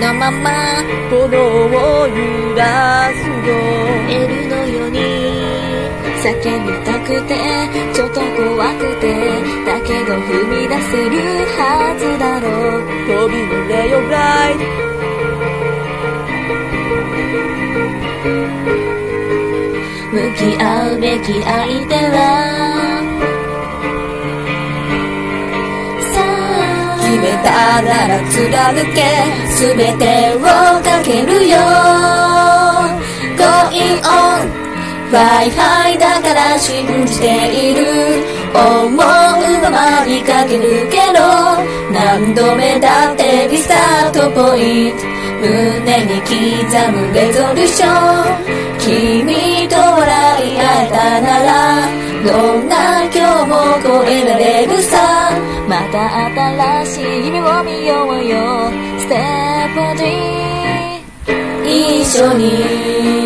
のまま鼓動を揺らすよ。 L のように叫びたくてちょっと怖くてだけど踏み出せるはずだろう。 飛び乗れよライド。 向き合うべき相手は決めたなら貫け全てをかけるよ Going on Fly high だから信じている思うままに駆け抜けろ何度目だってリスタートポイント胸に刻むレゾリューション君と笑い合えたならどんな今日も超えられるさまた新しい夢を見ようよステップ3一緒に